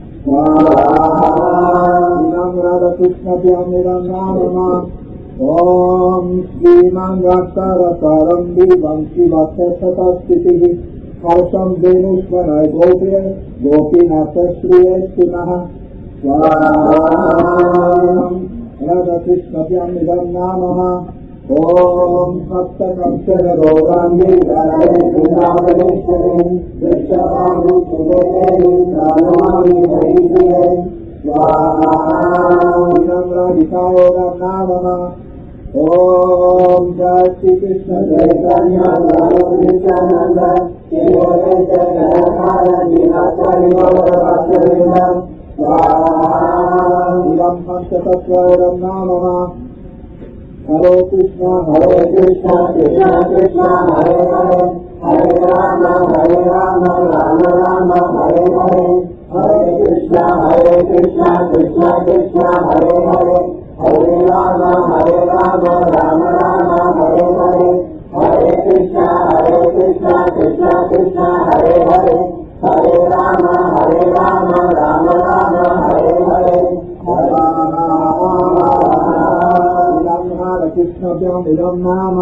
स्वाहाम् राधाकृष्णभ्यामिदं नाम ॐ श्रीमन् रक्तरसरं दिवं शिवस्य हर्षं वेणुस्मरय गोपे गोपीनाथ श्रिये पुनः स्वाहाम् राधाकृष्णभ्यामिदं नाम ॐ सप्तकंसर गौरांगी राधिकाय नाम ॐ जय श्री कृष्ण चैतन्य पंचतत्वं नाम हरे कृष्ण कृष्ण कृष्ण हरे हरे हरे राम राम राम हरे हरे हरे कृष्ण कृष्ण कृष्ण हरे हरे हरे राम राम राम हरे हरे हरे कृष्ण कृष्ण कृष्ण हरे हरे हरे राम राम हरे हरे कृष्णभ्यामिदं नाम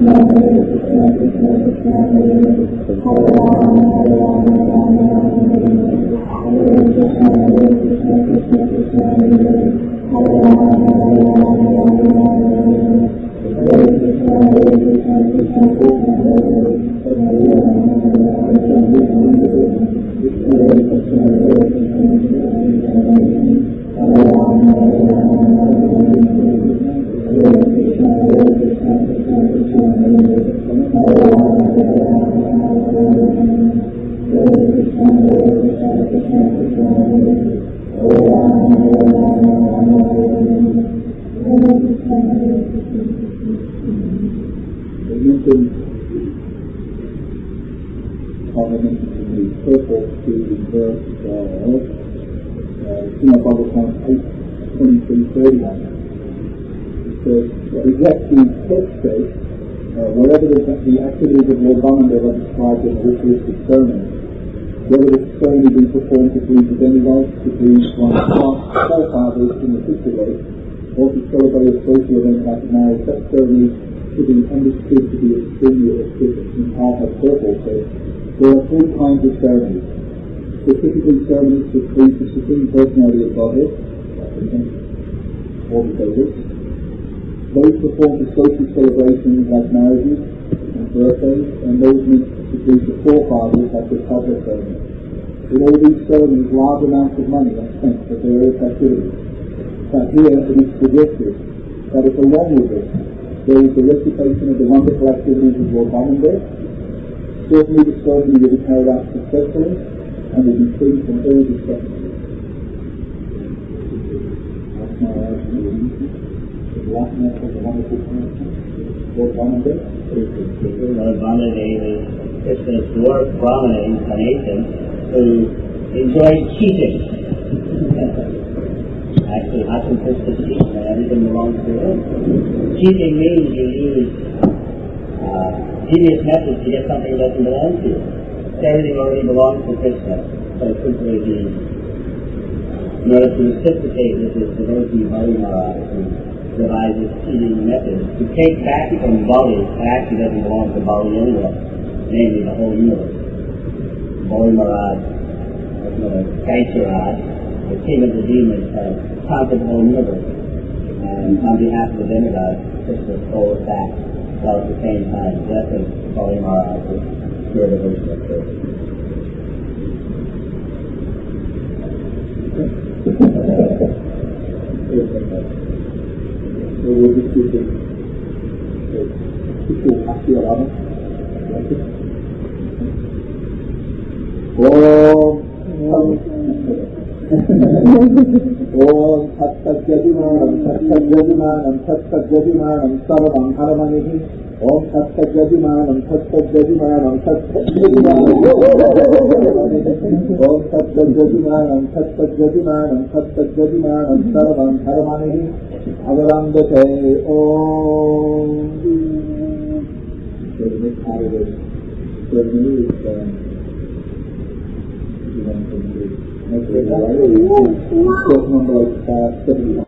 Whatever the activities of Lord Brahmandev are described in the ritualistic ceremony, whether the ceremony being performed to please the demigods, to please one's forefathers in the sister race, or to celebrate a social event like marriage, such ceremonies should be understood to be extremely auspicious and part of purpose. So there are three kinds of ceremonies. Specifically ceremonies to please the Supreme Personality of Godhead, or the Devotees. Those performed for social celebrations like marriages and birthdays, and those meant to please the forefathers like the public ceremony. In all these ceremonies, large amounts of money are spent for various activities. But here it is suggested that if along with this there is the recitation of the wonderful activities of Lord Brahmandev, certainly the ceremony will be carried out successfully and will be free from all discrepancies. Lord Brahmandev is Krishna's dwarf Brahmana incarnation who enjoys cheating. Actually, how can Krishna cheat when everything belongs to him? Cheating means you use devious methods to get something that doesn't belong to you. Everything already belongs to Krishna. So simply in order to reciprocate with his devotee Bali Maharaj, devises cheating methods to take back from Bali that actually doesn't belong to Bali anyway, namely the whole universe. Bali Maharaj, Kaisharaj, the king of the demons, has conquered the whole universe. And on behalf of the demigods, Krishna stole it back, while at the same time blessing Bali Maharaj with pure devotion of Krishna. So we'll just do this. Om Tattajadimanam Sarvam Haramanihi. Om Tattajadimanam Tattajadimanam Tattajadimanam Om Tattajadimanam Tattajadimanam Tattajadimanam Sarvam Haramanihi. Avarandate Om. So the next part of this ceremony is step number 71.